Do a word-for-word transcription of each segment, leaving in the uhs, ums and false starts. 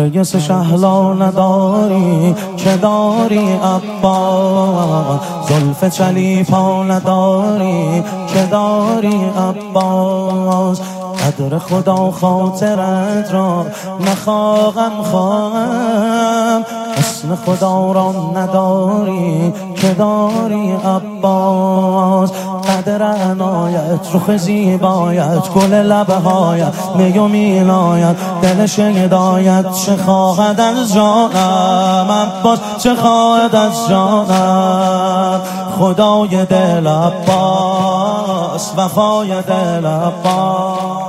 نرگس شهلا نداری که داری عباس، زلف چلیپا نداری که داری عباس. قدر خدا خاطرت را نخواهم خواهم، حسن خدا را نداری که داری عباس. قدر عنایت رخ زیبایت گل لبهایت می و مینایت دل شیدایت چه خواهد از جانم عباس، چه خواهد از جانم. خدای دل عباس، وفای دل عباس.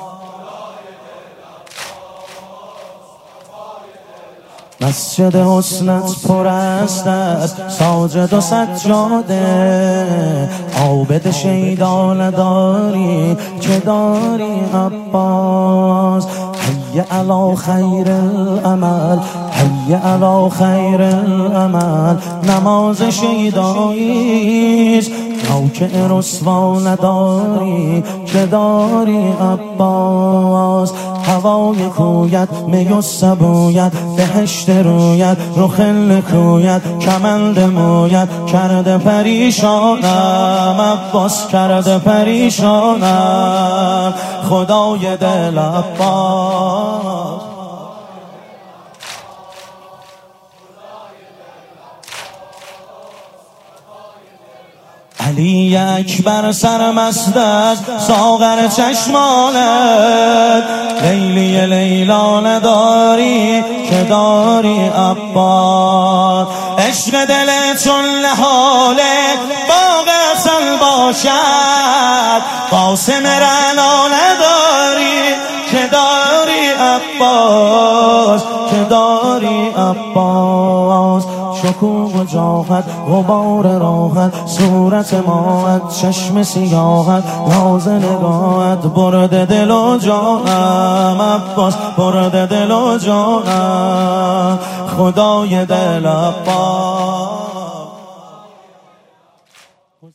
مسجد حسنت پر است از ساجد و سجاده، عابد شیدا نداری که داری عباس. حی علی خیر العمل، حی علی خیر العمل، نماز شیداییست نوک رسوا نداری که داری عباس. هوای کویت می و سبویت بهشت رویت رخ نکویت کمند مویت کرده پریشانم عباس، کرده پریشانم. خدای دل عباس. علی اکبر سرمست است ساغر چشمانت، لیلی لیلا نداری که داری عباس. عشق دل چون نهال باغ عسل باشد، قاسم رعنا نداری که داری عباس، که داری عباس. شکوه و جاهت غبار راحت صورت ماهت چشم سیاهت ناز نگاهت برد دل و جانم عباس، برد دل و جانم. خدای دل عباس.